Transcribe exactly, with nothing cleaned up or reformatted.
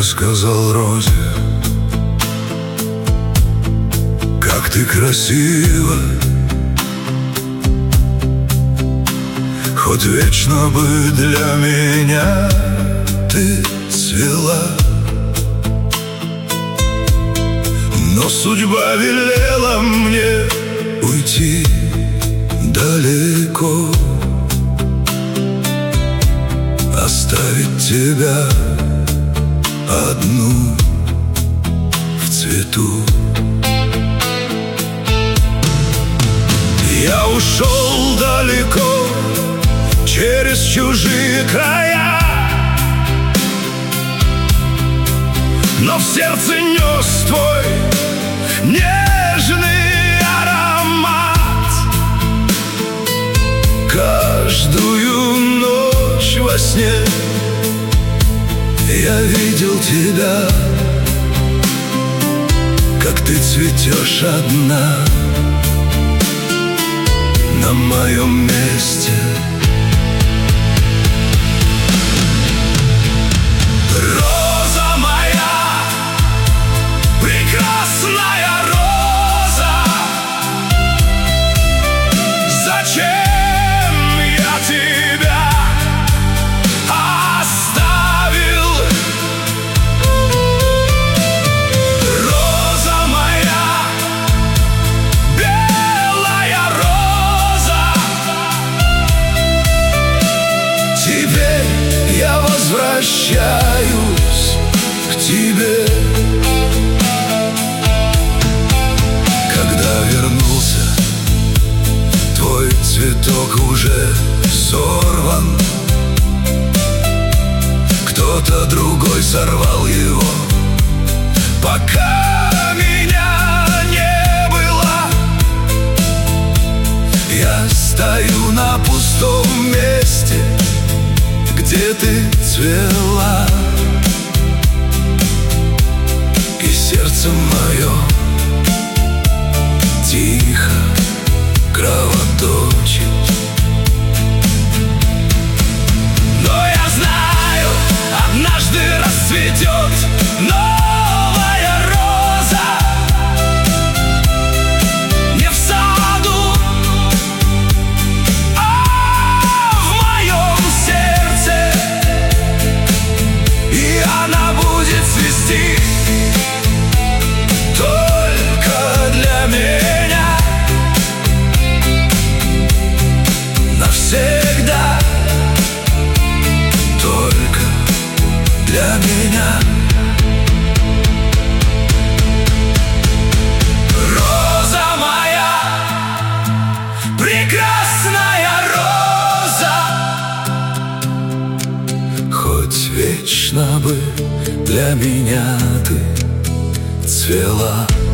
сказал розе: как ты красива, хоть вечно бы для меня ты цвела. Но судьба велела мне уйти далеко, оставить тебя одну в цвету. Я ушел далеко через чужие края, но в сердце нес твой нежный аромат. Каждую ночь во сне я видел тебя, как ты цветешь одна на моем месте. Роза моя, прекрасная роза, зачем я тебя оставил? Роза моя, белая роза, теперь я возвращаюсь к тебе. Когда вернулся, твой цветок уже сорван, кто-то другой сорвал его, пока меня не было. Я стою на пустом месте, где ты цвела, и сердце мое тихо кровоточит. Но я знаю, однажды расцветет новая роза, не в саду, а в моем сердце, и она будет цвести только для меня, навсегда, только для меня. Роза моя, прекрасная роза, хоть вечно бы для меня ты цвела.